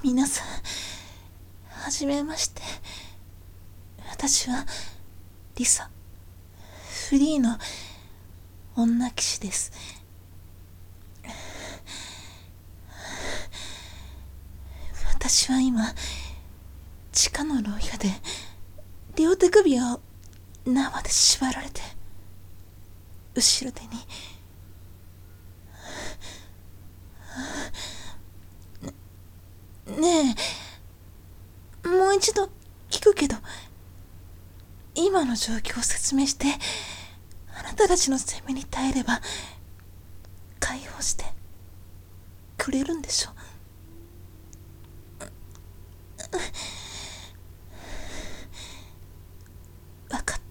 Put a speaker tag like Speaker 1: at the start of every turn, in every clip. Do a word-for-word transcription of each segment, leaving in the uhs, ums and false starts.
Speaker 1: 皆さん、はじめまして。私はリサ、フリーの女騎士です。私は今、地下の牢屋で両手首を縄で縛られて、後ろ手にねえ、もう一度聞くけど、今の状況を説明して、あなたたちの責めに耐えれば解放してくれるんでしょ。わかった。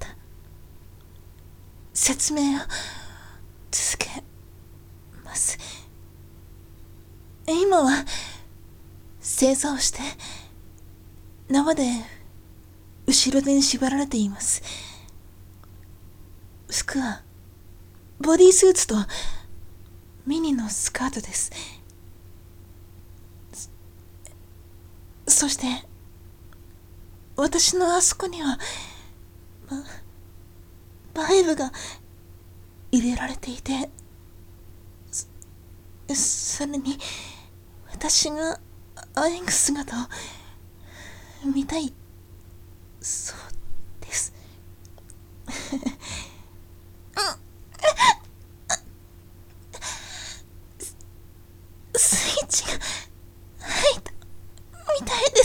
Speaker 1: 説明を続けます。今は正座をして縄で後ろ手に縛られています。服はボディースーツとミニのスカートです。そして私のあそこにはバ、バイブが入れられていて、そそれに私が歩く姿を見たいそうです。スイッチが入ったみたいです。